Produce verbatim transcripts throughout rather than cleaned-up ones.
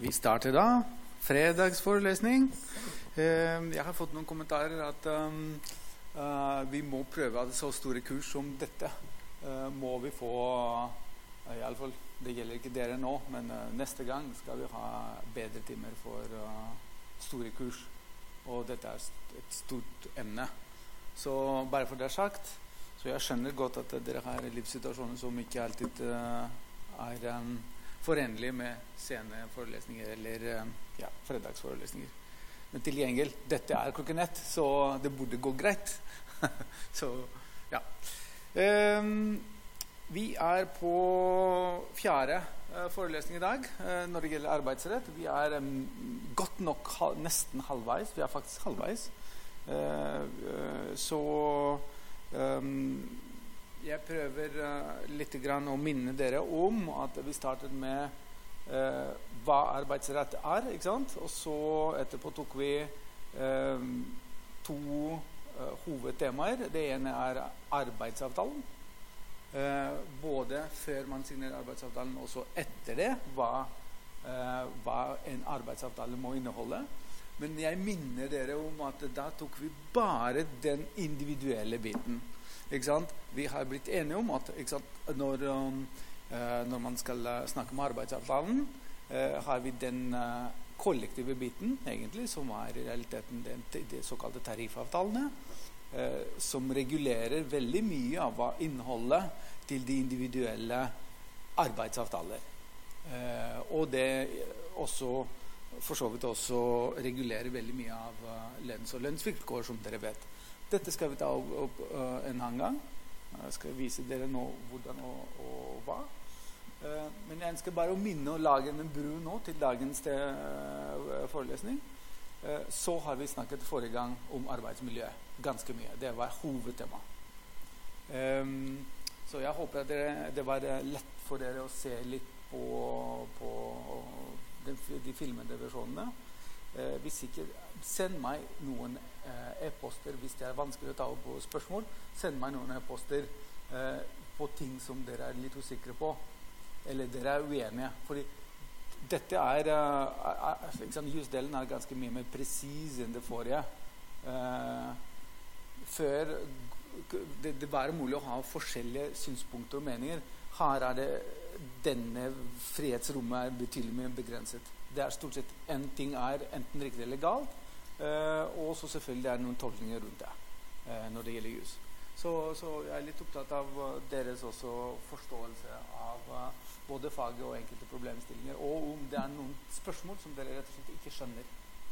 Vi starter da fredagsforelesning. Jeg har fått noen kommentarer at um, uh, vi må prøve at så store kurs som dette uh, må vi få, uh, i alle fall, det gjelder ikke dere nå, men uh, neste gang skal vi ha bedre timer for uh, store kurs, og dette er et stort emne. Så bare for det sagt, så jeg skjønner godt at dere har livssituasjoner som ikke alltid uh, er um, forenlig med sene forelesninger eller ja, fredagsforelesninger. Men til gjengjeld, dette er klokken ett, så det burde gå greit. Så, ja. Um, vi er på fjerde uh, forelesning i dag uh, når det gjelder arbeidsrett. Vi er um, godt nok hal nesten halvveis. Vi er faktisk halvveis. Uh, uh, så... Um, Jeg prøver uh, litt grann å minne dere om at vi startet med uh, hva arbeidsrett er, ikke sant? Og så etterpå tok vi uh, to uh, hovedtemaer. Det ene er arbeidsavtalen. Uh, både før man signerer arbeidsavtalen, og så etter det, hva, uh, hva en arbeidsavtale må inneholde. Men jeg minner dere om at da tok vi bare den individuelle biten. Ikke sant? Vi har blitt enige om at ikke sant, når, um, uh, når man skal uh, snakke om arbeidsavtalen, uh, har vi den uh, kollektive biten, egentlig, som er i realiteten den, de såkalte tariffavtalene, uh, som regulerer veldig mye av hva innholdet til de individuelle arbeidsavtaler. Uh, og det også, for så vidt også regulerer veldig mye av uh, lønns- og lønnsvilkår, som dere vet. Dette skal vi ta opp, opp uh, en annen gang. Jeg skal vise dere nå hvordan og, og hva. Uh, men jeg ønsker bare å minne og lage en bru nå til dagens uh, forelesning. Uh, så har vi snakket forrige gang om arbeidsmiljø. Ganske mye. Det var hovedtema. Um, så jeg håper at dere, det var lett for dere å se litt på, på de, de filmede versjonene. Uh, hvis ikke, send meg noen uh, e-poster hvis det er vanskelig å ta opp spørsmål. Send meg noen e-poster uh, på ting som dere er litt usikre på, eller dere er uenige. Fordi dette er, uh, liksom, jusdelen er ganske mye mer presis enn det forrige. Uh, før det, det var mulig å ha forskjellige synspunkter og meninger. Her er det denne frihetsrommet er betydelig mer begrenset. Det er stort sett en ting er enten riktig eller galt, uh, og så selvfølgelig er det noen tolkninger rundt det uh, når det gjelder jus. Så, så jeg er litt opptatt av uh, deres også forståelse av uh, både faget og enkelte problemstillinger, og om det er noen spørsmål som dere rett og slett ikke skjønner.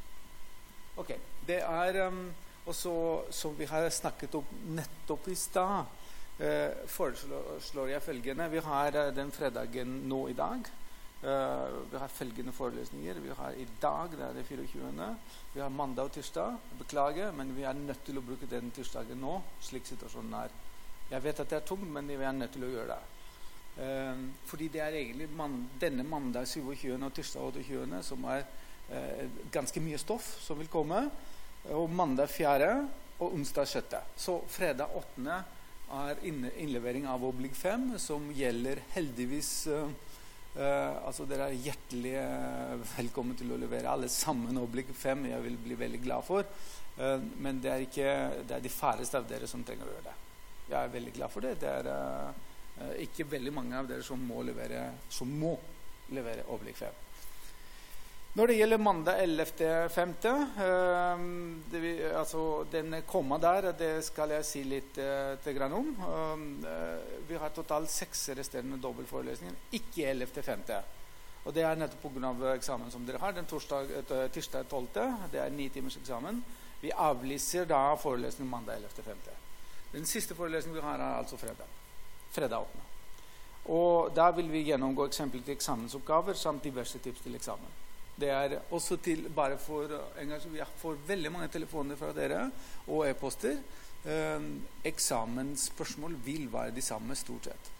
Ok, det er um, også som vi har snakket om nettopp i sted, uh, foreslår jeg følgende. Vi har uh, den fredagen nå i dag. Uh, vi har følgende forelesninger. Vi har i dag, det er det fireogtyvende. Vi har mandag og tirsdag. Beklager, men vi er nødt til å bruke den tirsdagen nå, slik situasjonen er. Jeg vet at det er tungt, men vi er nødt til å gjøre det. Uh, fordi det er egentlig man, denne mandag syvogtyvende og tirsdag åtteogtyvende som er uh, ganske mye stoff som vil komme, og mandag fjerde og onsdag sjette. Så fredag åttende er innlevering av oblig fem, som gjelder heldigvis uh, Uh, altså dere er hjertelig uh, velkommen til å levere alle sammen oblig fem. Jeg vil bli veldig glad for, uh, men det er ikke det er de færreste av dere som trenger å gjøre det. Jeg er veldig glad for det. Det er uh, uh, ikke veldig mange av dere som må levere som må levere oblig fem. Når det gjelder mandag ellevte femte, uh, det vi, altså den komma der, det skal jeg si litt uh, til grann om. Uh, vi har totalt seks resterende dobbeltforelesninger, ikke ellevte femte. Og det er nettopp på grunn av eksamen som dere har. Den torsdag, tirsdag tolvte, det er ni timers eksamen. Vi avlyser da forelesningen mandag ellevte femte. Den siste forelesningen vi har er altså fredag. Fredag åttende. Og da vil vi gjennomgå eksempel til eksamensoppgaver samt diverse tips til eksamen. Det er også til, bare for engasjement, jeg får veldig mange telefoner fra dere og e-poster. Eh, eksamensspørsmål vil være de samme stort sett.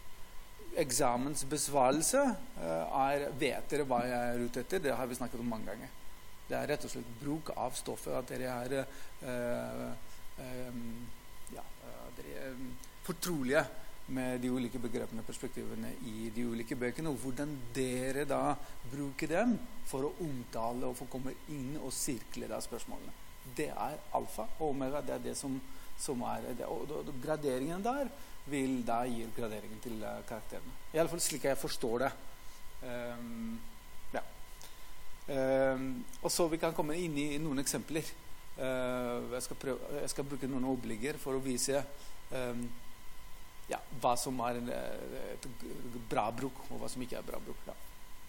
Eksamensbesvarelse eh, er, vet dere hva jeg er ute etter? Det har vi snakket om mange ganger. Det er rett og slett bruk av stoffet, at dere er, eh, eh, ja, dere er fortrolige med de ulike begrepene og perspektivene i de ulike bøkene, og hvordan dere da bruker dem for å omtale og få komme inn og sirkle da spørsmålene. Det er alfa og omega, det er det som, som er det. Og, og, og graderingen der vil da gi graderingen til uh, karakterene. I alle fall slik jeg forstår det. Um, ja. Um, og så vi kan komme inn i noen eksempler. Uh, jeg, skal prøve, jeg skal bruke noen oppligger for å vise um, ja, hva som er en, et bra bruk, og hva som ikke er bra bruk. Ja.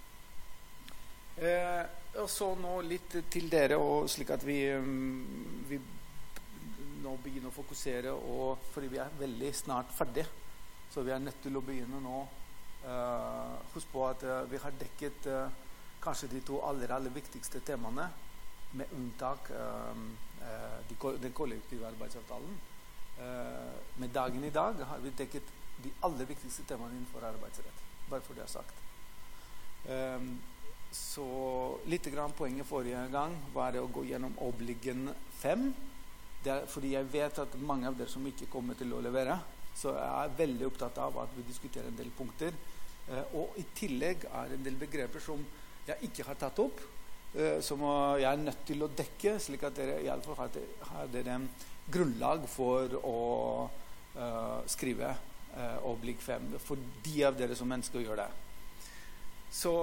Uh, og så nå litt til dere, og slik at vi, um, vi nå begynner å fokusere, og, fordi vi er veldig snart ferdig, så vi er nødt til å begynne nå. Uh, husk på at uh, vi har dekket uh, kanskje de to aller, aller viktigste temaene, med unntak uh, uh, de, den kollektive arbeidsavtalen. Uh, med dagen i dag har vi dekket de aller viktigste temaene innenfor arbeidsrett. Bare for det jeg har sagt. Um, så litt grann poenget forrige gang var det å gå gjennom oppliggen fem. Det er fordi jeg vet at mange av dere som ikke kommer til å levere, så jeg er veldig opptatt av at vi diskuterer en del punkter. Uh, og i tillegg er det en del begreper som jeg ikke har tatt opp, uh, som uh, jeg er nødt til å dekke, slik at dere i alle fall har, har dere en grunnlag for å uh, skrive uh, oppligg fem, for de av dere som ønsker å gjøre det. Så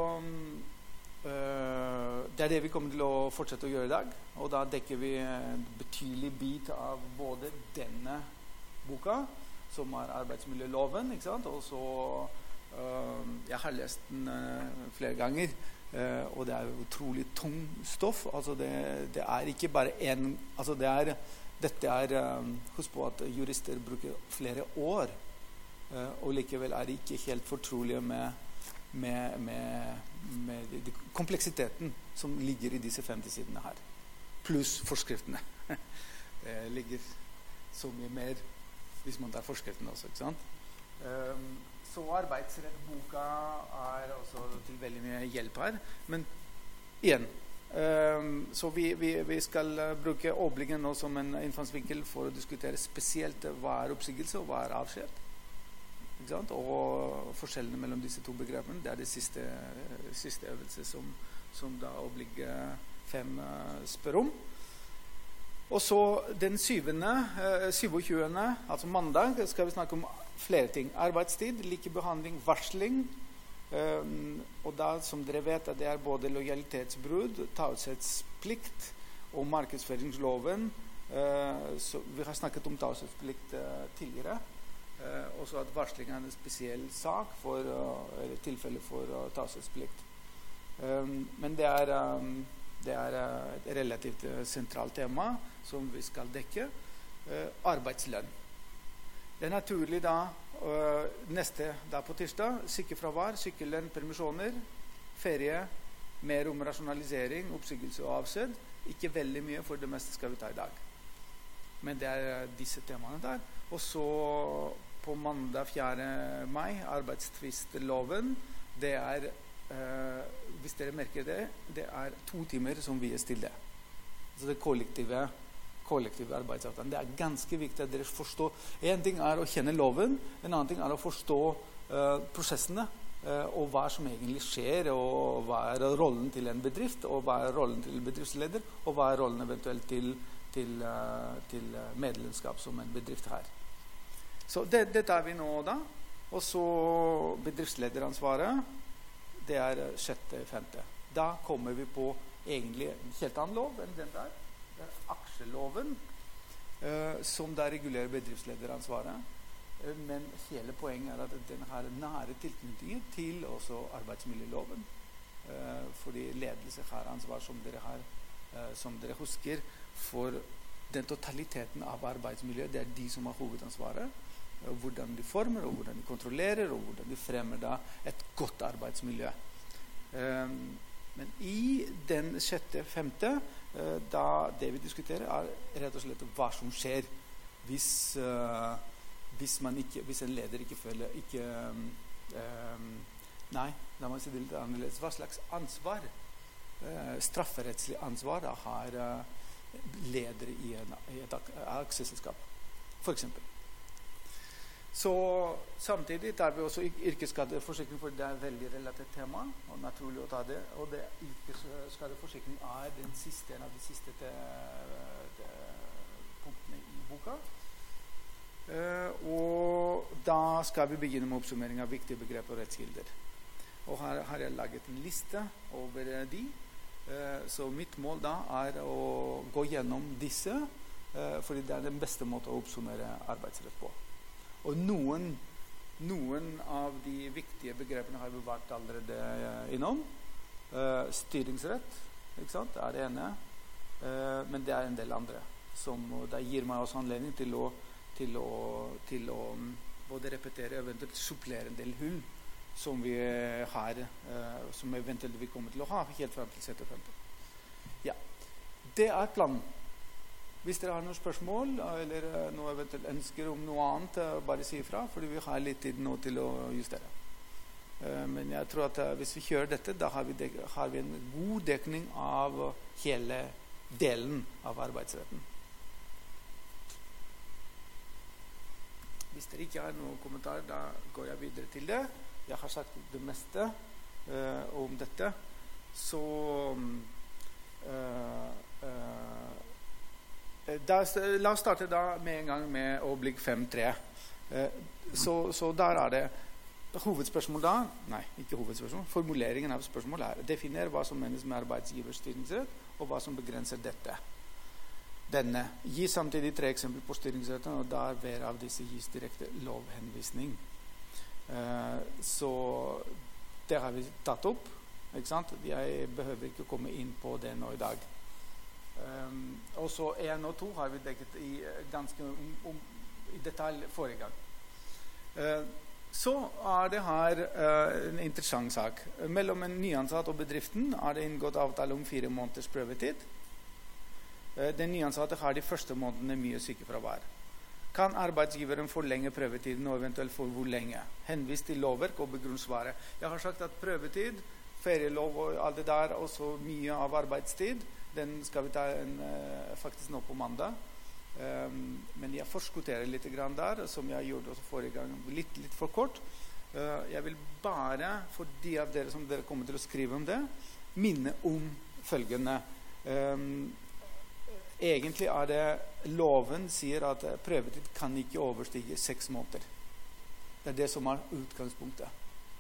uh, det er det vi kommer til å fortsette å gjøre i dag, og da dekker vi en betydelig bit av både denne boka, som er arbeidsmiljøloven, ikke sant? Og så uh, jeg har lest den uh, flere ganger, uh, og det er utrolig tung stoff. Altså det, det er ikke bare en, altså det er, dette er, um, husk på at jurister bruker flere år, uh, og likevel er de ikke helt fortrolige med, med, med, med de, de kompleksiteten som ligger i disse femti sidene her, pluss forskriftene. Det ligger så mye mer hvis man tar forskriften også, ikke sant? Um, så arbeidsrettboka er også til veldig mye hjelp her. Men igjen, um, så vi, vi, vi skal bruke oppliggen nå som en innfallsvinkel for å diskutere spesielt hva er oppsigelse og hva er avskjed. Ikke sant? Og forskjellene mellom disse to begrepene, det er det siste, siste øvelse som, som da oppligget fem uh, spør om. Og så den syvende, syvogtyvende, altså mandag, skal vi snakke om flere ting. Arbeidstid, likebehandling, varsling. Um, og da, som dere vet, at det er både lojalitetsbrudd, taushetsplikt og markedsføringsloven. Uh, så vi har snakket om taushetsplikt uh, tidligere. Uh, og så at varsling er en spesiell sak for, uh, eller tilfelle for uh, taushetsplikt. Um, men det er... Um, Det er et relativt sentralt tema som vi skal dekke. Uh, arbeidslønn. Det er naturlig da, uh, neste da på tirsdag, sykefravær, sykellønn, permisjoner, ferie, mer om rasjonalisering, oppsigelse og avskjed. Ikke veldig mye, for det meste skal vi ta i dag. Men det er disse temaene der. Og så på mandag fjerde mai, arbeidstvistloven. Det er Uh, hvis dere merker det, det er to timer som vies til det. Altså det kollektive, kollektive arbeidsavtalen. Det er ganske viktig at dere forstår. En ting er å kjenne loven, en annen ting er å forstå uh, prosessene, uh, og hva som egentlig skjer, og hva er rollen til en bedrift, og hva er rollen til bedriftsleder, og hva er rollen eventuelt til, til, uh, til medlemskap som en bedrift har. Så det, det tar vi nå da. Og så bedriftslederansvaret. Det er sjette, femte. Da kommer vi på egentlig en helt annen lov enn den der. Det er aksjeloven, uh, som da regulerer bedriftslederensvaret. Uh, men hele poenget er at den har nære tilknytninger til også arbeidsmiljøloven. Uh, fordi ledelse har ansvar, som dere, har, uh, som dere husker, for den totaliteten av arbeidsmiljøet. Det er de som har hovedansvaret. Hvordan de former, og hvordan de kontrollerer, og hvordan de fremmer da et godt arbeidsmiljø. Um, men i den sjette, femte, uh, da det vi diskuterer er rett og slett hva som skjer hvis, uh, hvis, man ikke, hvis en leder ikke føler ikke, um, um, nei, la meg si det litt annerledes. Hva slags ansvar, uh, strafferettslig ansvar da, har uh, ledere i, en, i et aksjeselskap, for eksempel. Så samtidig tar vi også yrkesskadeforsikring, for det er et veldig relativt tema, og naturlig å ta det. Og det yrkesskadeforsikring er den siste, en av de siste te, te, punktene i boka. Uh, og da skal vi begynne med oppsummering av viktige begreper og rettskilder. Og her har jeg laget en liste over de. Uh, så mitt mål da er å gå gjennom disse, uh, fordi det er den beste måten å oppsummere arbeidsrett på. Og noen, noen av de viktige begrepene har vi vært allerede innom. Uh, styringsrett, ikke sant, er det ene. Uh, men det er en del andre. Som det gir meg også anledning til å, til å, til å både repetere og eventuelt supplere en del hull som vi har, uh, som eventuelt vi kommer til å ha helt frem til syttifem. Ja, det er planen. Hvis dere har noen spørsmål eller noe eventuelt ønsker om noe annet, bare si ifra, fordi vi har litt tid nå til å justere. Men jeg tror at hvis vi kjører dette, da har vi, dek- har vi en god dekning av hele delen av arbeidsretten. Hvis dere ikke har noen kommentar, da går jeg videre til det. Jeg har sagt det meste uh, om dette. Så uh, uh, Da, la oss starte da med en gang med overblikk fem tre. Eh, så, så der er det hovedspørsmål da, nei, ikke hovedspørsmål, formuleringen av spørsmål er definer hva som menes med arbeidsgivers styringsrett, og hva som begrenser dette. Denne. Gi samtidig tre eksempler på styringsretten, og der hver av disse gis direkte lovhenvisning. Eh, så det har vi tatt opp, ikke sant? Jeg behøver ikke komme inn på det nå i dag. Um, og så en og to har vi dekket i ganske om, om, i detalj forrige gang. Uh, så er det her uh, en interessant sak. Mellom en nyansatt og bedriften er det inngått avtale om fire måneders prøvetid. Uh, den nyansatte har de første månedene mye sykefravær. Kan arbeidsgiveren forlenge prøvetiden, og eventuelt for hvor lenge? Henvis til lovverk og begrunn svaret. Jeg har sagt at prøvetid, ferielov og alt det der, og så mye av arbeidstid, den skal vi ta en, uh, faktisk nå på mandag. Um, men jeg forskutterer litt grann der, som jeg gjorde også forrige gang, litt, litt for kort. Uh, jeg vil bare, for de av dere som dere kommer til å skrive om det, minne om følgende. Um, egentlig er det, loven sier at prøvetid kan ikke overstige seks måneder. Det er det som er utgangspunktet.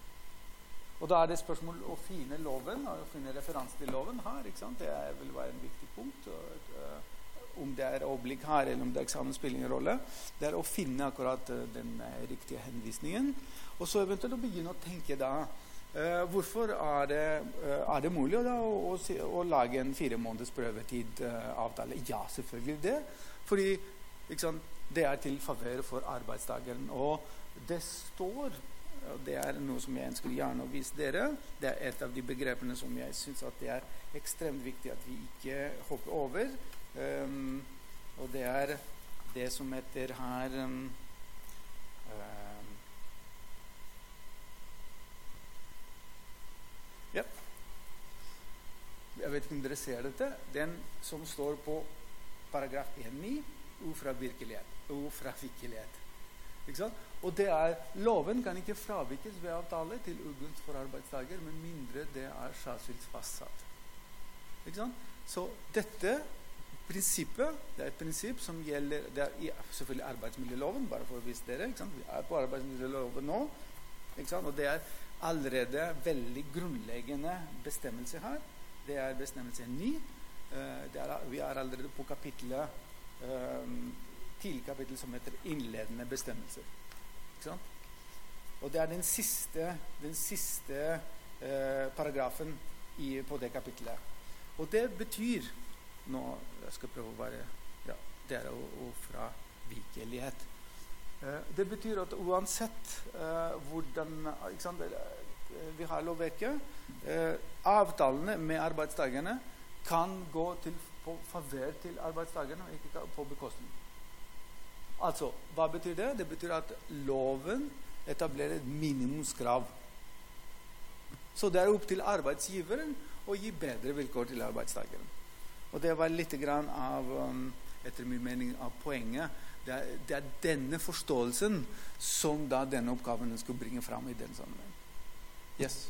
Og da er det spørsmål å finne loven, å finne referanse til loven her, ikke sant? Det vil være en viktig punkt. Og, uh, om det er oblig her, eller om det er eksamen spiller ingen rolle. Det er å finne akkurat uh, den uh, riktige henvisningen. Og så eventuelt å begynne å tenke da, uh, hvorfor er det, uh, er det mulig da, å, å, å lage en fire måneders prøvetid uh, avtale? Ja, selvfølgelig det. Fordi, ikke sant, det er til favør for arbeidstakeren. Og det står... Og det er noe som jeg ønsker gjerne å vise dere. Det er et av de begrepene som jeg synes at det er ekstremt viktig at vi ikke hopper over. Um, og det er det som heter her um, um, ja. Jeg vet ikke om dere ser dette. Den som står på paragraf en punkt ni, ufravirkelighet. Ufravirkelighet. Ikke sant? Og det er, loven kan ikke fravikes ved avtale til ugunst for arbeidstaker, med mindre det er særskilt fastsatt. Ikke sant? Så dette prinsippet, det er et prinsipp som gjelder, det er i selvfølgelig arbeidsmiljøloven, bare for å vise dere, ikke sant? Vi er på arbeidsmiljøloven nå, ikke sant? Og det er allerede veldig grunnleggende bestemmelse her. Det er bestemmelse ni. Det er, vi er allerede på kapitlet um, til kapittel som heter innledende bestemmelser. Ikke sant? Og det er den siste, den siste eh, paragrafen i, på det kapitlet. Og det betyr, nå jeg skal prøve å være, ja, det er å, å fra vikelighet. Eh, det betyr at uansett eh, hvordan, ikke sant, vi har lovverket, eh, avtalene med arbeidstakerne kan gå til, på favør til arbeidstakerne, og ikke på bekostning. Altså, hva betyr det? Det betyr at loven etablerer et minimumskrav. Så det er opp til arbeidsgiveren å gi bedre vilkår til arbeidstakeren. Og det var litt grann av, um, etter min mening, av poenget Det er, det er denne forståelsen som da denne oppgaven skal bringe fram i den sammenheng. Yes?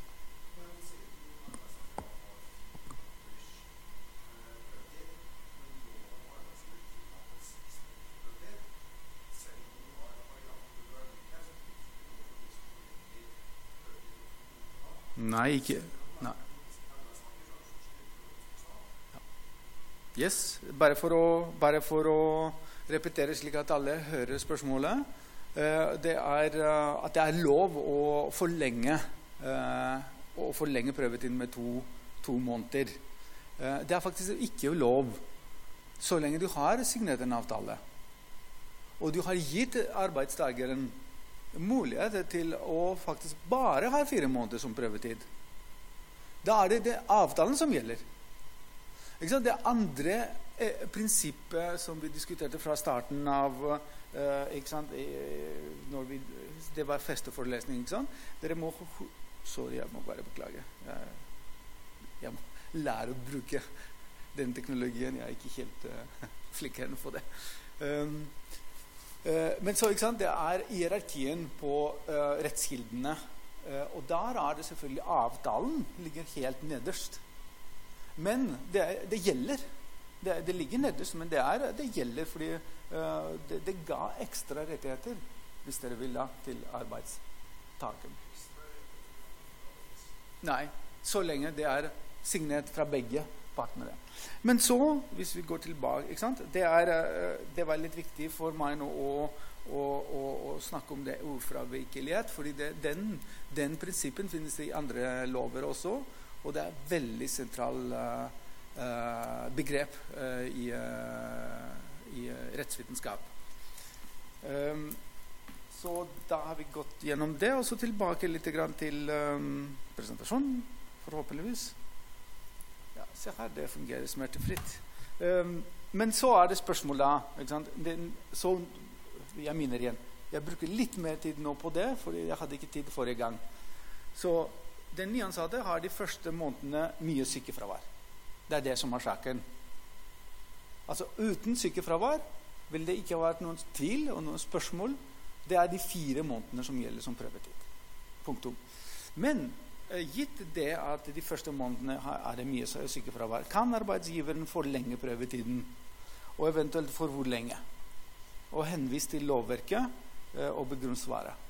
Nei, ikke. Nei. Yes, bare for å, bare for å repetere slik at alle hører spørsmålet. Eh, det er uh, at det er lov å forlenge, uh, å forlenge prøvetiden med to, to måneder. Uh, det er faktisk ikke lov så lenge du har signert en avtale. Og du har gitt arbeidstakeren mulighet til å faktisk bare ha fire måneder som prøvetid. Da er det, det avtalen som gjelder. Ikke sant? Det andre eh, prinsippet som vi diskuterte fra starten av, eh, ikke sant? Eh, når vi, det var festeforelesning, ikke sant? Dere må, sorry, jeg må bare beklage. Jeg, jeg må lære å bruke den teknologien. Jeg er ikke helt uh, flink her på det. Um, Uh, men så, ikke sant, det er hierarkien på uh, rettskildene, uh, og der er det selvfølgelig avtalen ligger helt nederst. Men det, er, det gjelder. Det, det ligger nederst, men det, er, det gjelder fordi uh, det, det ga ekstra rettigheter, hvis dere vil da, til arbeidstakeren. Nei, så lenge det er signert fra begge partnere. Men så, hvis vi går tilbake, ikke sant? Det, er, det var litt viktig for meg nå å, å, å, å snakke om det ordfravikelighet, fordi det, den, den prinsippen finnes i andre lover også, og det er et veldig sentral uh, begrep uh, i, uh, i rettsvitenskap. Um, så da har vi gått gjennom det, og så tilbake litt grann til um, presentasjonen, forhåpentligvis. Ja, se her, det fungerer smertefritt. Um, men så er det spørsmålet da, ikke sant? Den, så, jeg minner igjen, jeg bruker litt mer tid nå på det, for jeg hadde ikke tid forrige gang. Så den nyansatte har de første månedene mye sykefravær. Det er det som er saken. Altså, uten sykefravær vil det ikke ha vært noen tvil og noen spørsmål. Det er de fire månedene som gjelder som prøvetid. Punktum. Men gitt det at de første månedene er det mye sykefravær, kan arbeidsgiveren forlenge prøvetiden, og eventuelt for hvor lenge, og henvise til lovverket eh, og begrunne svaret.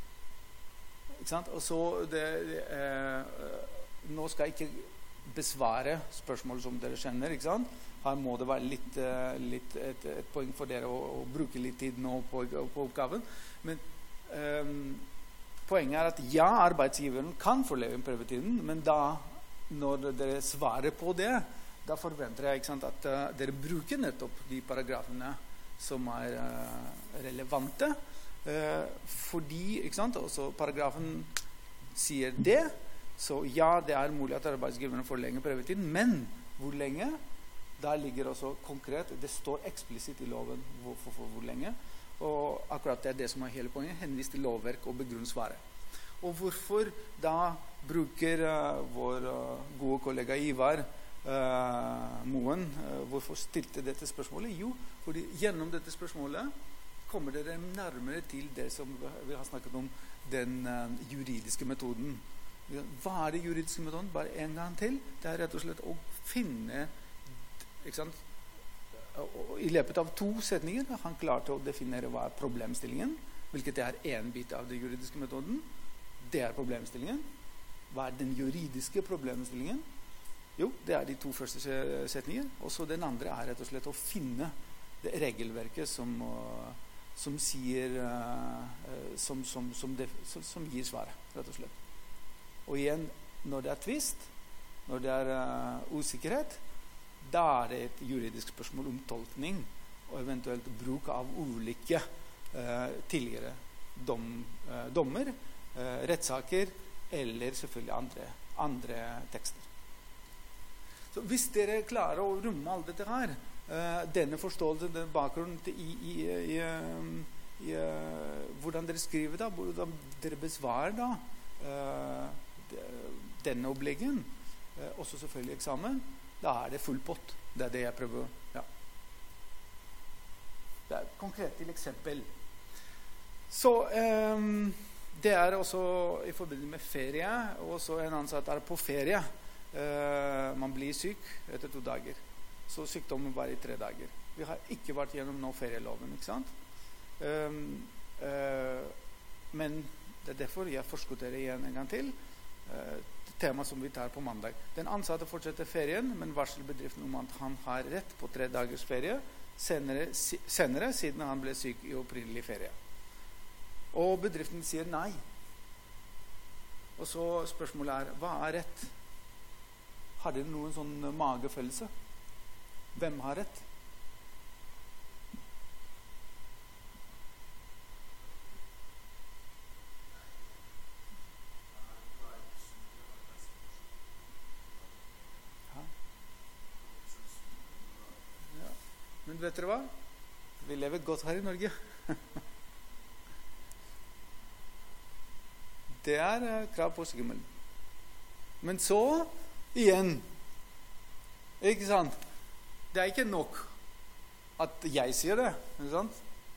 Ikke sant? Og så det, det, eh, nå skal jeg ikke besvare spørsmål som dere kjenner, ikke sant? Her må det være litt, eh, litt et, et poeng for dere å, å bruke litt tid nå på, på oppgaven, men eh, poenget er at ja, arbeidsgiveren kan forlenge prøvetiden, men da, når dere svarer på det, da forventer jeg, ikke sant, at uh, dere bruker nettopp de paragrafene som er uh, relevante, uh, fordi, ikke sant, også paragrafen sier det, så ja, det er mulig at arbeidsgiveren forlenger prøvetiden, men hvor lenge? Der ligger også konkret, det står eksplisitt i loven hvor, for, for hvor lenge, og akkurat det er det som er hele poenget, henvis til lovverk og begrunn svaret. Og hvorfor da bruker uh, vår uh, gode kollega Ivar uh, Moen, uh, hvorfor stilte dette spørsmålet? Jo, fordi gjennom dette spørsmålet kommer dere nærmere til det som vi har snakket om, den uh, juridiske metoden. Hva er det juridiske metoden? Bare en gang til. Det er rett og slett å finne, ikke sant? I løpet av to setninger har han klart å definere hva er problemstillingen, hvilket er en bit av den juridiske metoden. Det er problemstillingen. Hva er den juridiske problemstillingen? Jo, det er de to første setninger. Og så den andre er rett og slett å finne det regelverket som, som sier som, som, som, det, som gir svaret, rett og slett. Og igjen, når det er tvist, når det er uh, usikkerhet, da er det et juridisk spørsmål om tolkning og eventuelt bruk av ulike uh, tidligere dom, uh, dommer, uh, rettssaker eller selvfølgelig andre, andre tekster. Så hvis dere klarer å rumme alt dette her, uh, denne forståelsen, denne bakgrunnen i, i, i, i, i uh, hvordan dere skriver da, hvordan dere besvarer da uh, denne oppleggen, uh, også selvfølgelig eksamen, da er det full pott. Det er det jeg prøver. Ja. Det er et konkret til eksempel. Så um, det er også i forbindelse med ferie, og så en ansatt er på ferie. Uh, man blir syk etter to dager. Så sykdommen var i tre dager. Vi har ikke vært gjennom noe ferieloven, ikke sant? Um, uh, men det er derfor jeg forskutterer igjen en gang til. Uh, tema som vi tar på mandag. Den ansatte fortsetter ferien, men varsler bedriften om at han har rett på tre dagers ferie senere, si, senere siden han ble syk i opprinnelig ferie. Og bedriften sier nei. Og så spørsmålet er, hva er rett? Har dere noen sånn magefølelse? Hvem har rett? Men vet dere hva? Vi lever godt her i Norge. Det er krav på sykemelding. Men så, igjen, ikke sant? Det er ikke nok at jeg sier det, ikke sant?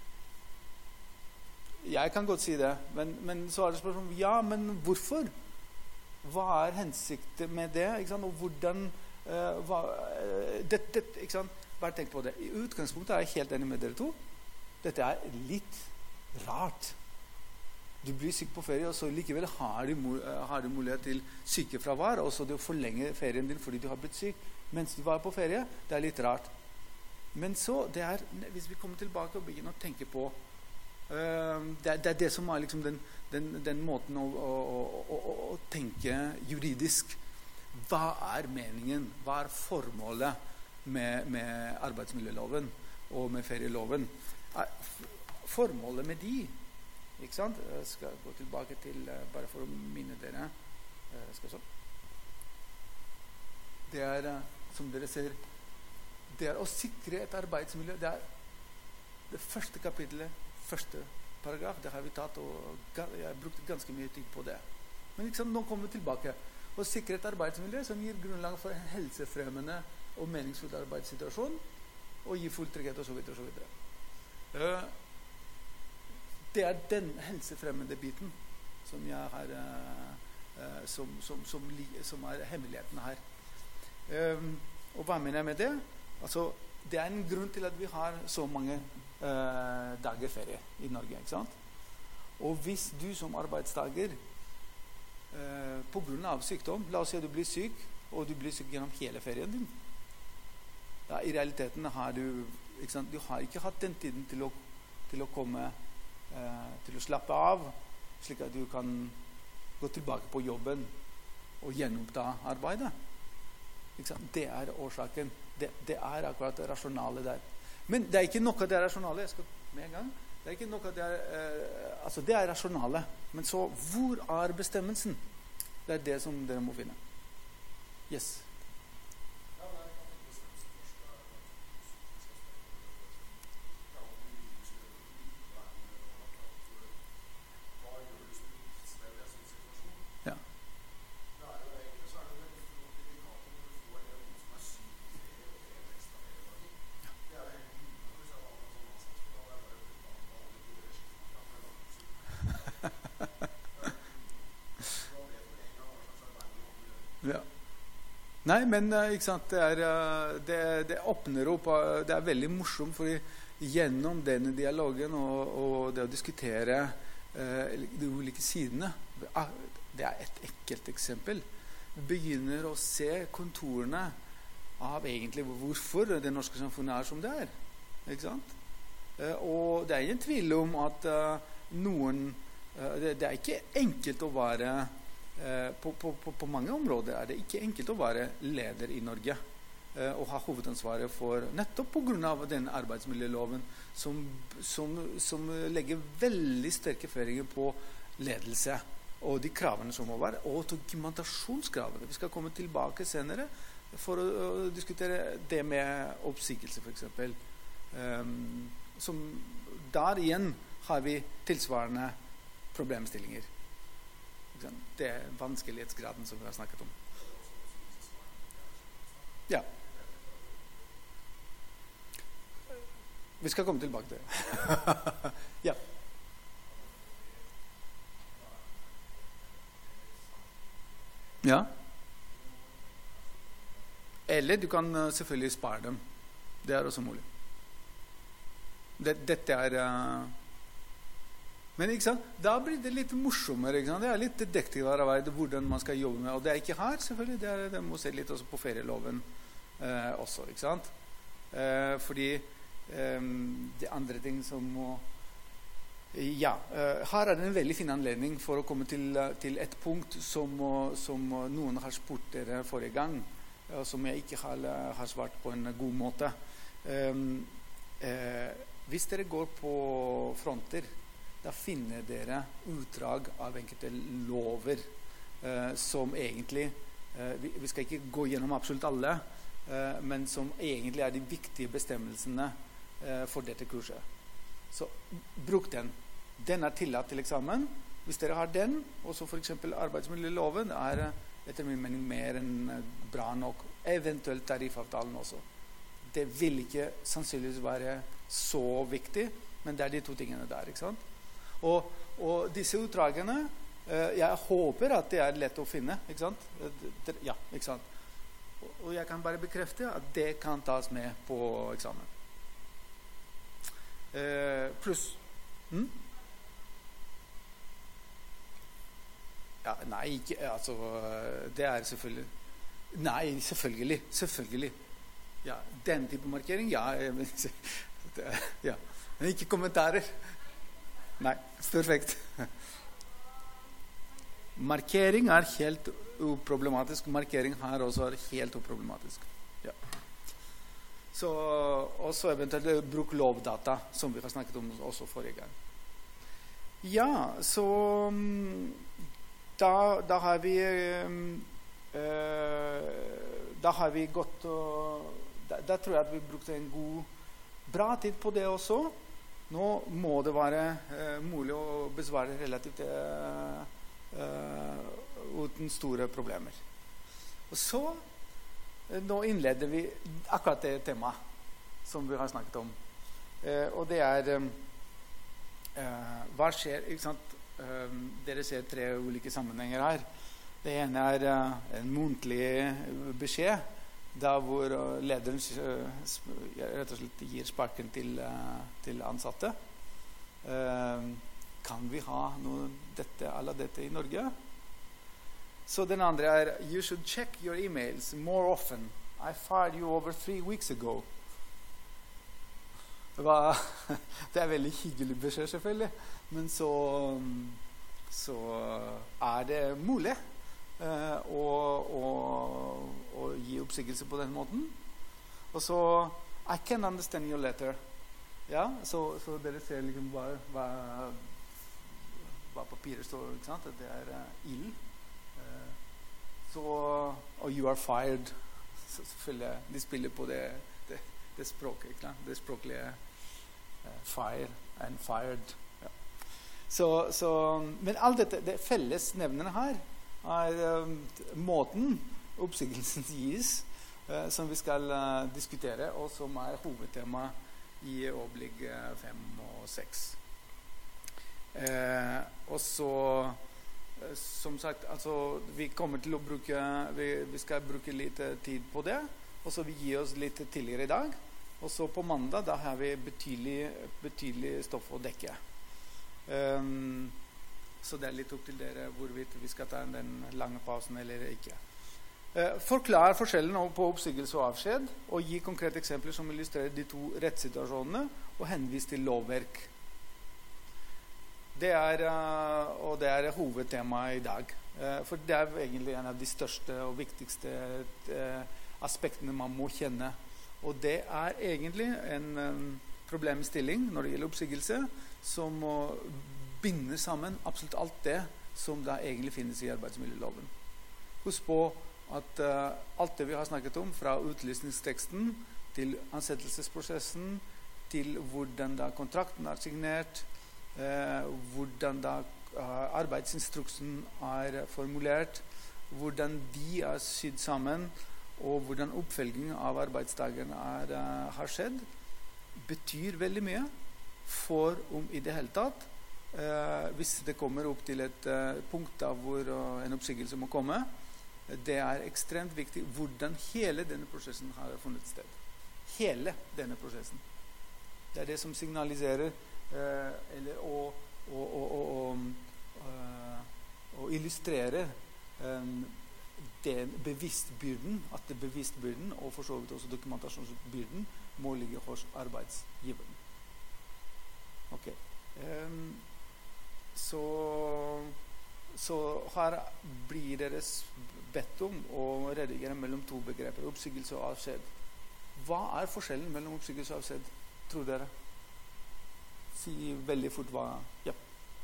Jeg kan godt si det, men, men så er det spørsmål, ja, men hvorfor? Hva er hensikten med det, ikke sant? Og hvordan, uh, hva, uh, det, det, ikke sant? Bare tenk på det. I utgangspunktet er jeg helt enig med dere to. Dette er litt rart. Du blir syk på ferie, og så likevel har du, har du mulighet til sykefravær, og så du forlenger ferien din fordi du har blitt syk mens du var på ferie. Det er litt rart. Men så, det er, hvis vi kommer tilbake og begynner å tenke på, uh, det, er, det er det som er liksom den, den, den måten å, å, å, å, å tenke juridisk. Hva er meningen? Hva er formålet Med, med arbeidsmiljøloven og med ferieloven? Formålet med de, ikke sant? Jeg skal gå tilbake til, bare for å minne dere, skal så. Det er, som dere ser, det er å sikre et arbeidsmiljø. Det er det første kapitlet, første paragraf, det har vi tatt, og jeg har brukt ganske mye tid på det. Men ikke sant, nå kommer vi tilbake. Å sikre et arbeidsmiljø som gir grunnlag for en helsefremmende og meningsfull arbeidssituasjon, og gi full trygghet og så videre og så videre. Uh, det er den helsefremmende biten som jeg har uh, uh, som, som, som, som er hemmeligheten her. Um, og hva mener jeg med det? Altså, det er en grunn til at vi har så mange uh, dager ferie i Norge, ikke sant? Og hvis du som arbeidstager uh, på grunn av sykdom, la oss si at du blir syk, og du blir syk gjennom hele ferien din, ja, i realiteten har du, ikke sant, du har ikke hatt den tiden til å, til å komme, eh, til å slappe av, slik at du kan gå tilbake på jobben og gjenoppta arbeidet. Ikke sant? Det er årsaken. Det, det er akkurat det rasjonale der. Men det er ikke noe av det rasjonale, jeg skal med en gang, det er ikke noe av det, eh, altså det er rasjonale, men så hvor er bestemmelsen? Det er det som dere må finne. Yes. Ja. Nei, men ikke sant, det, er, det, det åpner opp, det er veldig morsomt, fordi gjennom denne dialogen og, og det å diskutere eh, de ulike sidene, det er et ekkelt eksempel, vi begynner å se kontorene av egentlig hvorfor det norske samfunnet er som det er, ikke sant? Eh, og det er ingen tvil om at eh, noen, eh, det, det er ikke enkelt å være På, på, på, på mange områder er det ikke enkelt å være leder i Norge eh, og ha hovedansvaret for nettopp på grunn av den arbeidsmiljøloven som, som, som legger veldig sterke føringer på ledelse og de kravene som må være, og dokumentasjonskravene. Vi skal komme tilbake senere for å, å diskutere det med oppsigelse for eksempel. Um, som der igjen har vi tilsvarende problemstillinger. Det er vanskelighetsgraden som vi har snakket om. Ja. Vi skal komme tilbake til det. Ja. Ja. Eller du kan uh, selvfølgelig spare dem. Det er også mulig. Det, dette er... Uh, men ikke sant? Da blir det litt morsommere. Ikke sant? Det er litt detektivarbeid hvordan man skal jobbe med. Og det er ikke her, selvfølgelig. Det, er, det må se litt også på ferieloven uh, også. Ikke sant? Uh, fordi um, det andre ting som må... Ja, uh, her er det en veldig fin anledning for å komme til, uh, til et punkt som, uh, som uh, noen har spurt dere forrige gang, uh, som jeg ikke har, uh, har svart på en god måte. Um, uh, hvis dere går på fronter, da finner dere utdrag av enkelte lover uh, som egentlig, uh, vi, vi skal ikke gå gjennom absolutt alle, uh, men som egentlig er de viktige bestemmelsene uh, for dette kurset. Så bruk den. Den er tillatt til eksamen. Hvis dere har den, og så for eksempel arbeidsmiljøloven, er etter min mening mer enn bra nok. Eventuelt tariffavtalen også. Det vil ikke sannsynligvis være så viktig, men det er de to tingene der, ikke sant? Og, og disse utdragene, eh, jeg håper at det er lett å finne, ikke sant? Det, ja, ikke sant? Og, og jeg kan bare bekrefte at det kan tas med på eksamen. Eh, pluss hm? Ja, nei, ikke, altså det er selvfølgelig nei, selvfølgelig, selvfølgelig ja, den type markering ja, det, ja. Men ikke kommentarer nei, perfekt markering er helt uproblematisk markering her også er helt uproblematisk ja. Så også eventuelt bruk lovdata, som vi har snakket om også forrige gang. Ja, så da, da har vi øh, da har vi gått og, da, da tror jeg at vi brukte en god, bra tid på det også. Nå må det være øh, mulig å besvare relativt øh, øh, uten store problemer. Og så nå innleder vi akkurat det temaet som vi har snakket om. Eh, og det er eh, hva skjer, ikke sant? Eh, dere ser tre ulike sammenhenger her. Det ene er eh, en muntlig beskjed, der hvor lederen eh, rett og slett gir sparken til, eh, til ansatte. Eh, kan vi ha noe dette, eller dette i Norge? Så den andre er you should check your emails more often. I fired you over three weeks ago. Det, var, det er veldig hyggelig beskjed selvfølgelig, men så, så er det mulig eh, å, å, å gi oppsigelse på den måten. Og så I can understand your letter. Ja, så, så dere ser liksom hva, hva, hva papiret står, ikke sant? Det er uh, ild. Så, og you are fired så selvfølgelig, de spiller på det, det, det språket, ikke sant? Det språklige uh, fire and fired ja. så, så, men alt dette, det felles nevnerne her er um, måten oppsigelsen gis uh, som vi skal uh, diskutere og som er hovedtema i oblig fem og seks uh, og så som sagt, altså, vi kommer til å bruke vi, vi skal bruke litt tid på det og så vi gir oss litt tidligere i dag og så på mandag da har vi betydelig, betydelig stoff å dekke um, så det er litt opp til dere hvorvidt vi skal ta den lange pausen eller ikke uh, forklar forskjellen på oppsigelse og avskjed og gi konkrete eksempler som illustrerer de to rettssituasjonene og henvis til lovverk. Det er, uh, og det er hovedtemaet i dag. Uh, for det er egentlig en av de største og viktigste uh, aspektene man må kjenne. Og det er egentlig en um, problemstilling når det gjelder oppsigelse, som må binde sammen absolutt alt det som da egentlig finnes i arbeidsmiljøloven. Husk på at uh, alt det vi har snakket om, fra utlysningsteksten til ansettelsesprosessen, til hvordan da kontrakten er signert, Eh, hvordan da uh, arbeidsinstruksen er formulert, hvordan de er sydd sammen, og hvordan oppfølgingen av arbeidsdagen er, uh, har skjedd. betyr veldig mye for om i det hele tatt, eh, hvis det kommer opp til et eh, punkt da, hvor uh, en oppsigelse må komme, det er ekstremt viktig hvordan hele denne prosessen har funnet sted. Hele denne prosessen. Det er det som signaliserer eh, eller å, å, å, å, å, uh, å illustrere um, den bevisstbyrden, at det bevisstbyrden og for så vidt også dokumentasjonsbyrden må ligge hos arbeidsgiveren. Ok. Um, så, så her blir deres bedt om å redigere mellom to begreper, oppsigelse og avskjed. Hva er forskjellen mellom oppsigelse og avskjed, tror dere? Si veldig fort hva... Ja.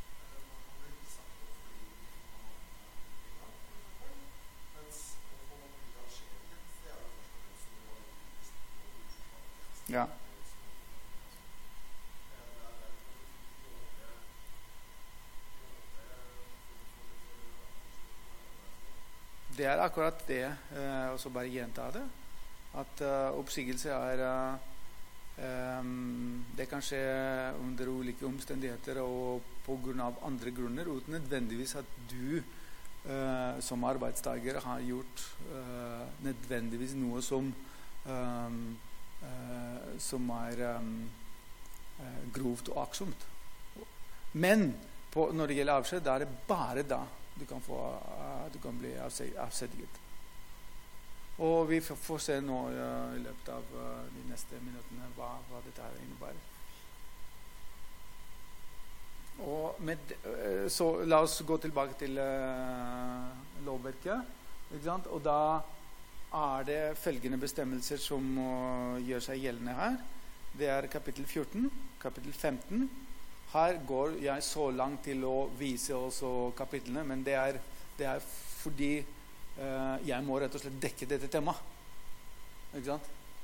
Ja. Det er akkurat det, eh, og så bare gjenta det, at uh, oppsigelse er uh, um, det kan skje under ulike omstendigheter og på grunn av andre grunner, uten nødvendigvis at du uh, som arbeidstager har gjort uh, nødvendigvis noe som um, uh, som er um, uh, grovt og aktsomt. Men på, når det gjelder avskjed, da er det bare da du kan, få, uh, du kan bli avsediget. Og vi får se nå uh, i løpet av uh, de neste minuttene hva, hva dette her innebærer. Og med, uh, så la oss gå tilbake til uh, lovverket, ikke sant? Og da er det følgende bestemmelser som uh, gjør seg gjeldende her. Det er kapittel fjorten, kapittel femten. Her går jeg så langt til å vise også kapitlene, men det er, det er fordi Uh, jeg må rett og slett dekke dette temaet. Ikke sant?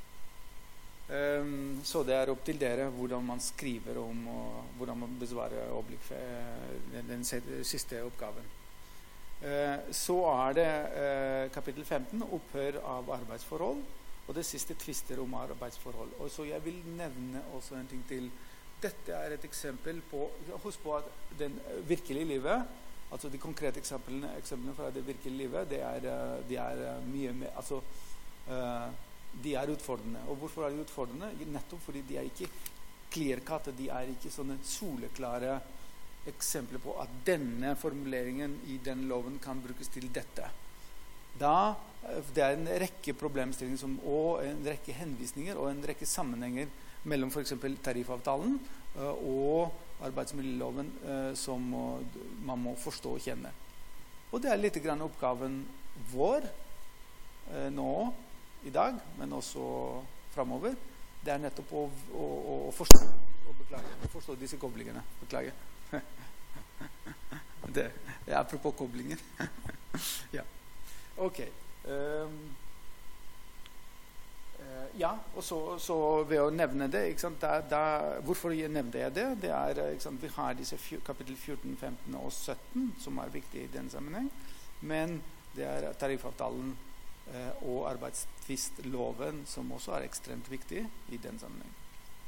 Um, så det er opp til dere hvordan man skriver om og hvordan man besvarer oblik, den, den siste oppgaven. Uh, så er det uh, kapittel femten, opphør av arbeidsforhold, og det siste tvister om arbeidsforhold. Og så jeg vil nevne også en ting til. Dette er et eksempel på, husk på at den virkelige livet, altså de konkrete eksemplene, eksemplene fra det virkelige livet, det er, de er mye mer, altså uh, de er utfordrende. Og hvorfor er de utfordrende? Nettopp fordi de er ikke clear-cut, de er ikke sånne soleklare eksempler på at denne formuleringen i den loven kan brukes til dette. Da, det er en rekke problemstillinger som, og en rekke henvisninger og en rekke sammenhenger mellom for eksempel tariffavtalen uh, og arbeidsmiljøloven uh, som uh, man må forstå og kjenne. Og det er litt grann oppgaven vår uh, nå, i dag, men også fremover. Det er nettopp å, å, å, forstå, å, beklage, å forstå disse koblingene. Beklager. det er apropos koblinger. ja. Ok. Um, Ja, og så, så ved å nevne det, ikke sant, da, da, hvorfor nevnte jeg det? Det er, ikke sant, vi har disse fjor, kapittel fjorten, femten og sytten som er viktige i den sammenheng, men det er tariffavtalen eh, og arbeidstvistloven som også er ekstremt viktig i den sammenheng.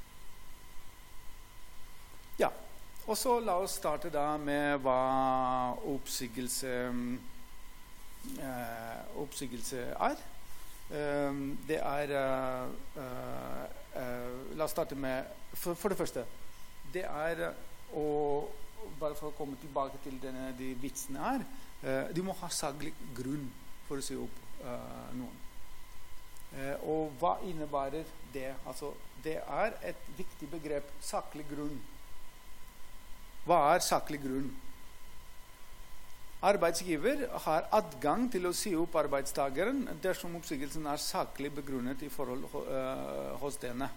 Ja, og så la oss starte da med hva oppsigelse, eh, oppsigelse er. Um, det er uh, uh, uh, la oss starte med for, for det første det er å bare for å komme tilbake til denne, de vitsene her uh, du må ha saklig grunn for å si opp uh, noen uh, og hva innebærer det? Altså, det er et viktig begrep, saklig grunn. Hva er saklig grunn? Arbeidsgiver har adgang til å si opp arbeidstageren dersom oppsigelsen er saklig begrunnet i forhold uh, hos denne.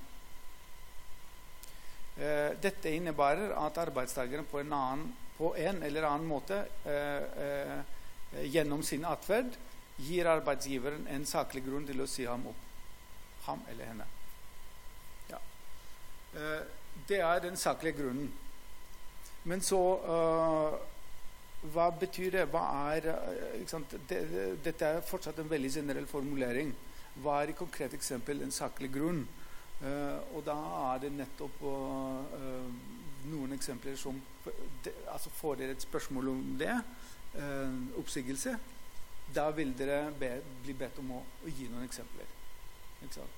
Uh, dette innebærer at arbeidstageren på en, annen, på en eller annen måte uh, uh, gjennom sin atferd gir arbeidsgiveren en saklig grunn til å si ham opp. Ham eller henne. Ja. Uh, det er den saklige grunnen. Men så uh, hva betyr det? Hva er, ikke sant? Det, det, dette er fortsatt en veldig generell formulering. Hva er i konkret eksempel en saklig grunn? Uh, og da er det nettopp uh, uh, noen eksempler som de, altså får dere et spørsmål om det, uh, oppsigelse, da vil dere be, bli bedt om å, å gi noen eksempler. Ikke sant?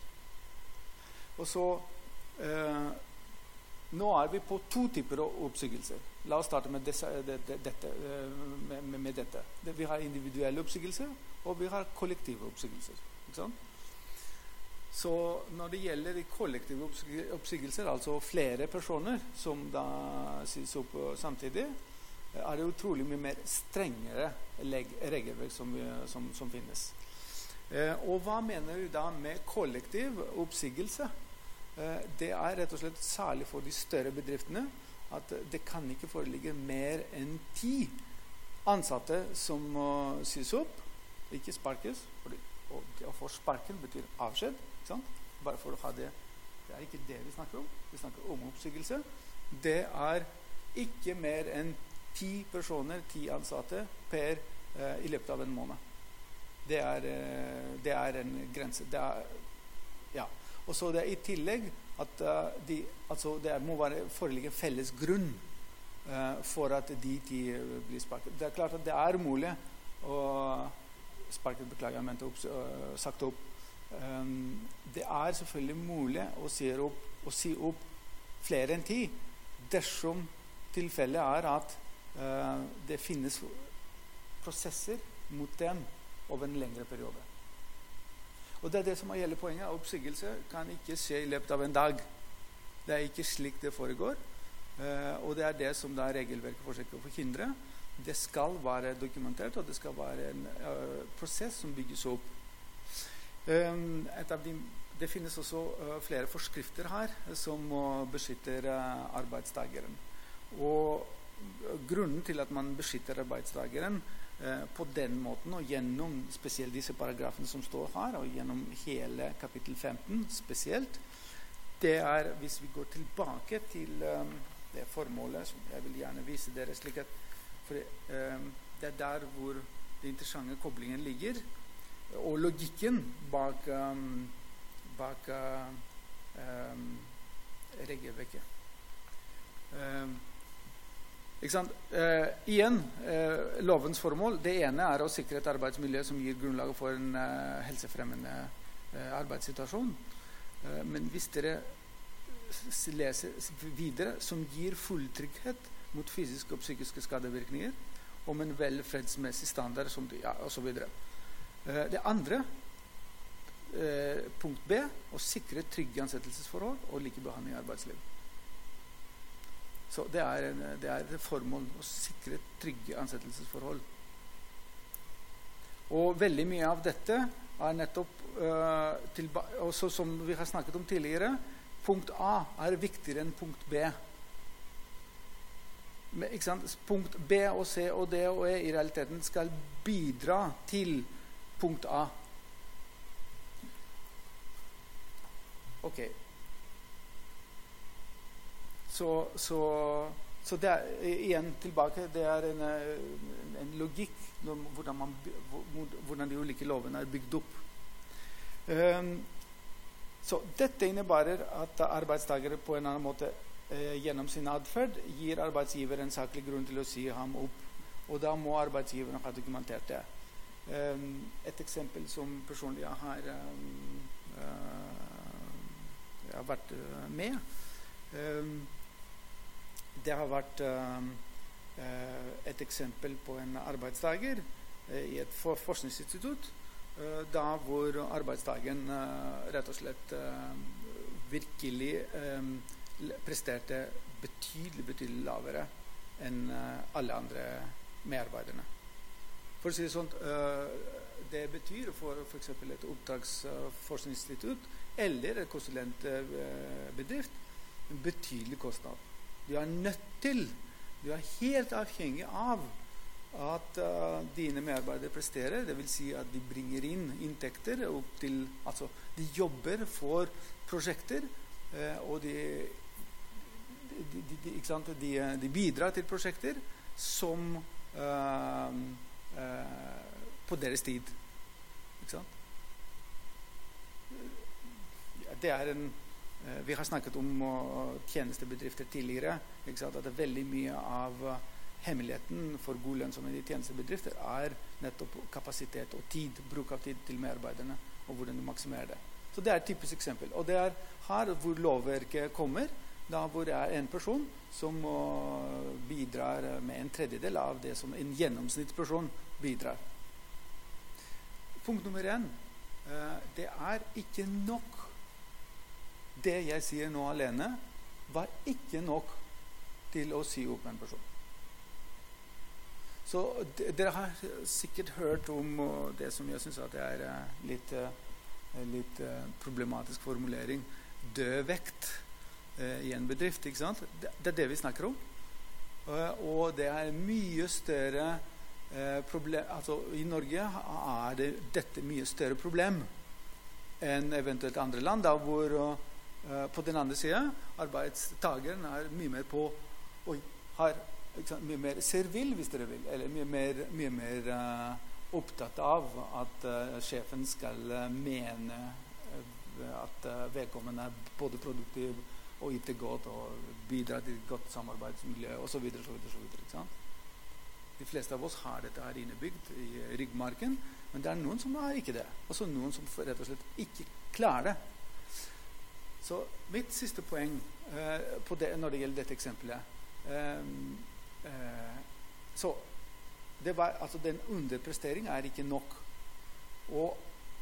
Og så uh, nå er vi på to typer oppsigelser. La oss starte med, disse, det, det, dette, uh, med, med, med dette. Vi har individuelle oppsigelser, og vi har kollektive oppsigelser. Ikke sant? Så når det gjelder de kollektive oppsigelser, altså flere personer som da sies opp samtidig, er det utrolig mye mer strengere regelverk som, som, som finnes. Eh, og hva mener vi da med kollektiv oppsigelse? Eh, det er rett og slett særlig for de større bedriftene at det kan ikke foreligge mer enn ti ansatte som uh, sies opp, ikke sparkes, fordi, og, og for sparken betyr avskjed. Bare for å ha det. Det er ikke det vi snakker om. Vi snakker om oppsigelse. Det er ikke mer enn ti personer, ti ansatte per, eh, i løpet av en måned. Det er, eh, det er en grense. Det er, ja. Og så det er i tillegg at uh, de, altså det må være foreligge felles grunn uh, for at de ti blir sparket. Det er klart at det er mulig å sparket, beklager, jeg mente opp, uh, sagt opp. Um, det er selvfølgelig mulig å si opp, å si opp flere enn ti dersom tilfellet er at uh, det finnes prosesser mot dem over en lengre periode. Og det er det som er hele poenget. Oppsigelse kan ikke skje i løpet av en dag. Det er ikke slik det foregår, uh, og det er det som da regelverket forsøker å forhindre. Det skal være dokumentert, og det skal være en uh, prosess som bygges opp. Um, et av de, det finnes også uh, flere forskrifter her som uh, beskytter uh, arbeidstakeren. Og uh, grunnen til at man beskytter arbeidstakeren uh, på den måten, og gjennom spesielt disse paragrafene som står her, og gjennom hele kapittel femten spesielt, det er, hvis vi går tilbake til um, det formålet, som jeg vil gjerne vise dere slik at for, um, det er der hvor den interessante koblingen ligger, og logikken bak, um, bak uh, um, regelverket. Um, ikke sant? Uh, igjen, uh, lovens formål, det ene er å sikre et arbeidsmiljø som gir grunnlag for en uh, helsefremmende uh, arbeidssituasjon. Uh, men hvis dere leser videre, som gir full trygghet mot fysiske og psykiske skadevirkninger, om en velferdsmessig standard, som, ja, og så videre. Det andre, eh, punkt B, å sikre trygge ansettelsesforhold og likebehandling i arbeidslivet. Så det er, en, det er et formål å sikre trygge ansettelsesforhold. Og veldig mye av dette er nettopp, eh, tilba- også som vi har snakket om tidligere, punkt A er viktigere enn punkt B. Men, ikke sant? Punkt B og C og D og E i realiteten skal bidra til punkt A. Ok. Så, så, så det er igjen tilbake, det er en, en logikk hvordan, man, hvordan de ulike lovene er bygd opp. Um, så dette innebærer at arbeidstakere på en annen måte eh, gjennom sin adferd gir arbeidsgiver en saklig grunn til å si ham opp, og da må arbeidsgiveren ha dokumentert det. Um, et eksempel som personlig jeg har, um, uh, jeg har vært uh, med um, det har vært um, uh, et eksempel på en arbeidstager uh, i et for forskningsinstitutt uh, da hvor arbeidstakeren uh, rett og slett uh, virkelig um, presterte betydelig, betydelig lavere enn uh, alle andre medarbeiderne. For å si det sånn, det betyr for, for eksempel et oppdragsforskningsinstitutt eller et konsulentbedrift en betydelig kostnad. Du er nødt til, du er helt avhengig av at uh, dine medarbeidere presterer, det vil si at de bringer inn inntekter opp til, altså de jobber for prosjekter, uh, og de, de, de, de, ikke sant? De, de bidrar til prosjekter som uh, Uh, på deres tid. Ikke sant? Det er en uh, vi har snakket om uh, tjenestebedrifter tidligere, ikke sant? At det er veldig mye av uh, hemmeligheten for god lønnsomhet i tjenestebedrifter er nettopp kapasitet og tid, bruk av tid til medarbeiderne, og hvordan du maksimerer det. Så det er et typisk eksempel. Og det er her hvor lovverket kommer, da hvor det er en person som uh, bidrar med en tredjedel av det som en gjennomsnittsperson bidrar. Punkt nummer en, uh, det er ikke nok. Det jeg sier nå alene var ikke nok til å si opp en person. Så dere har sikkert hørt om uh, det som jeg synes at det er uh, litt, uh, litt uh, problematisk formulering, dødvekt uh, i en bedrift, ikke sant? Det, det er det vi snakker om. Uh, og det er mye større uh, problem, altså i Norge er det, dette mye større problem enn eventuelt andre land, da hvor uh, på den andre siden arbeidstageren er mye mer på, oi, har mye mer servil, hvis dere vil, eller mye mer, mye mer uh, opptatt av at uh, sjefen skal uh, mene uh, at uh, vedkommende er både produktiv og yter godt og bidrar til et godt samarbeidsmiljø og så videre, så videre, så videre, ikke sant? De fleste av oss har dette her innebygd i ryggmarken, men det er noen som har ikke det. Og så noen som rett og slett ikke klarer det. Så mitt siste poeng uh, på det, når det gjelder dette eksempelet, um, Uh, så det var, altså den underprestering er ikke nok, og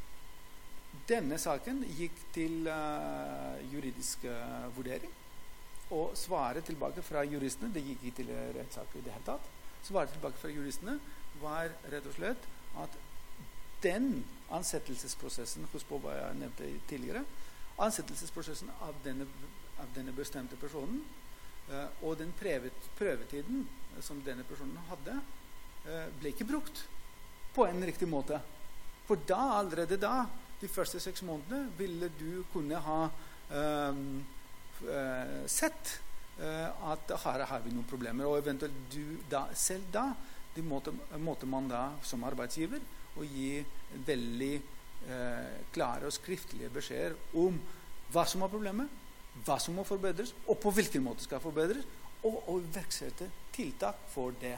denne saken gikk til uh, juridisk uh, vurdering, og svaret tilbake fra juristene, det gikk ikke til rettssak i det hele tatt, svaret tilbake fra juristene var rett og slett at den ansettelsesprosessen, husk på hva jeg nevnte tidligere, ansettelsesprosessen av denne, av denne bestemte personen, Uh, og den prøvet, prøvetiden uh, som denne personen hadde uh, ble ikke brukt på en riktig måte. For da, allerede da, de første seks månedene, ville du kunne ha um, uh, sett uh, at her har vi noen problemer, og eventuelt du da, selv da, de måtte, måtte man da som arbeidsgiver å gi veldig uh, klare og skriftlige beskjeder om hva som er problemet, hva som må forbedres, og på hvilken måte skal forbedres, og å iverksette tiltak for det.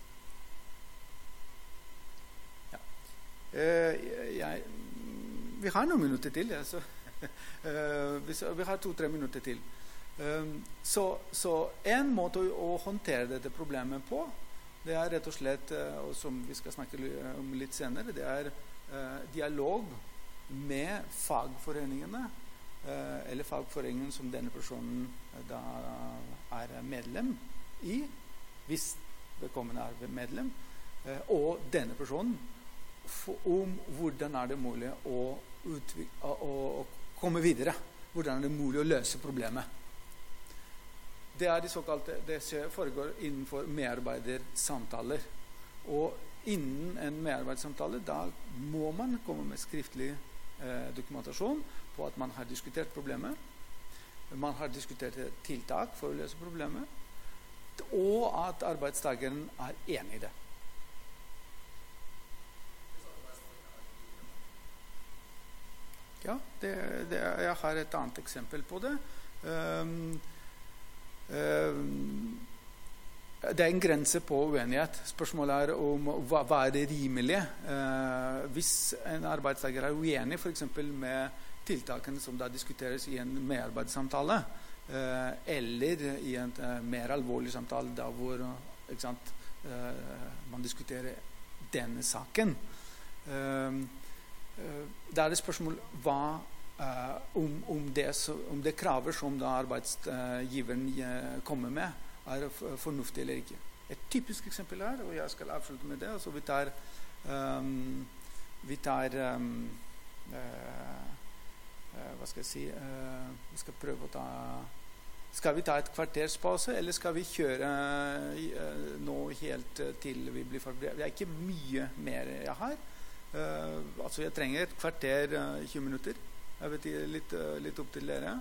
Ja. Uh, jeg, vi har noen minutter til, ja, så, uh, vi, vi har to-tre minutter til. Um, så, så en måte å, å håndtere dette problemet på, det er rett og slett, uh, og som vi skal snakke om litt senere, det er uh, dialog med fagforeningene, Uh, eller fagforeningen som denne personen uh, da er medlem i, hvis vedkommende er medlem, uh, og denne personen, for, om hvordan er det mulig å, utvik- å, å komme videre, hvordan er det mulig å løse problemet. Det er de såkalte, det foregår innenfor medarbeidersamtaler, og innen en medarbeidersamtale, da må man komme med skriftlig uh, dokumentasjon på at man har diskutert problemet, man har diskutert tiltak for å løse problemet, og at arbeidstakeren er enig i det. Ja, det, det, jeg har et annet eksempel på det. Um, um, det er en grense på uenighet. Spørsmålet er om hva, hva er det rimelige. Uh, hvis en arbeidstaker er uenig for eksempel med tiltakene som da diskuteres i en medarbeidssamtale, eh, eller i en eh, mer alvorlig samtale da hvor ikke sant, eh, man diskuterer denne saken. Eh, eh, da er det spørsmål hva, eh, om, om, det, så, om det kraver som da arbeidsgiveren eh, kommer med, er fornuftig eller ikke. Et typisk eksempel her, og jeg skal avslutte med det, altså vi tar, um, vi tar um, uh, Uh, hva skal jeg si, uh, vi skal prøve å ta, skal vi ta et kvarters pause, eller skal vi kjøre uh, nå helt uh, til vi blir forberedt? Det er ikke mye mer jeg har. Uh, altså jeg trenger et kvarter, uh, tjue minutter. Jeg vet ikke, litt, uh, litt opp til dere.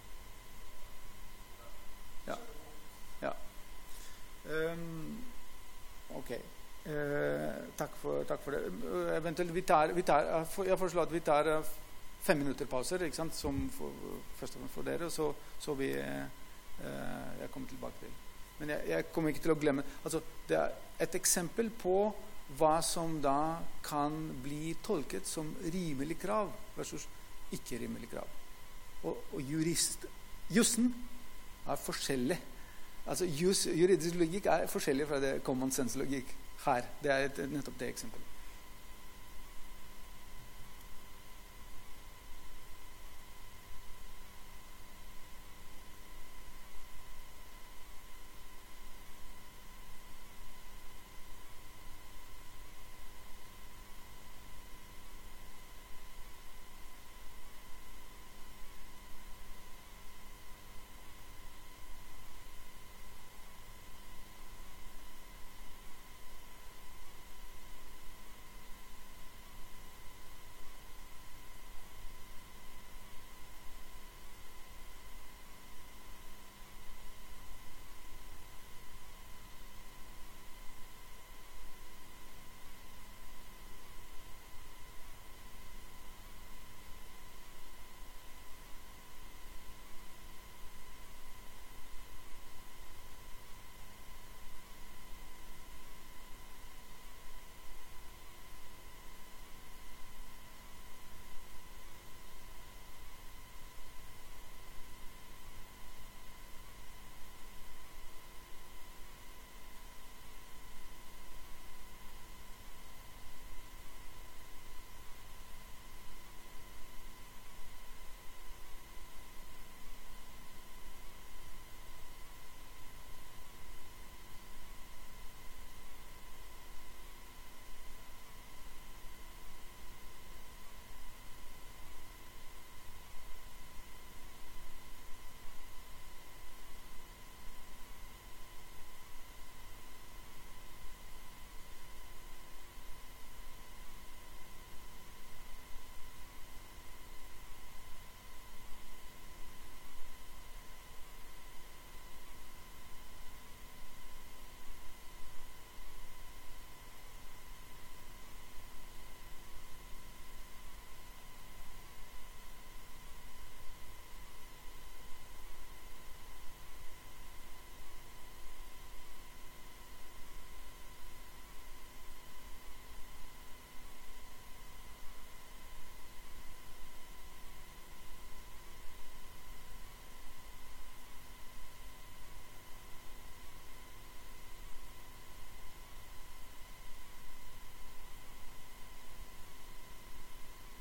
Ja. Ja. Um, ok. Uh, takk, for, takk for det. Uh, eventuelt vi tar, vi tar, uh, jeg foreslår at vi tar uh, fem minutter pauser, ikke sant? Som for, først og fremst for dere, og så, så vi eh, jeg kommer tilbake til. Men jeg, jeg kommer ikke til å glemme. Altså, det er et eksempel på hva som da kan bli tolket som rimelig krav versus ikke rimelig krav. Og, og jurist, jussen er forskjellig. Altså, jus, juridisk logikk er forskjellig fra det common sense logikk her. Det er et, nettopp det eksempelet.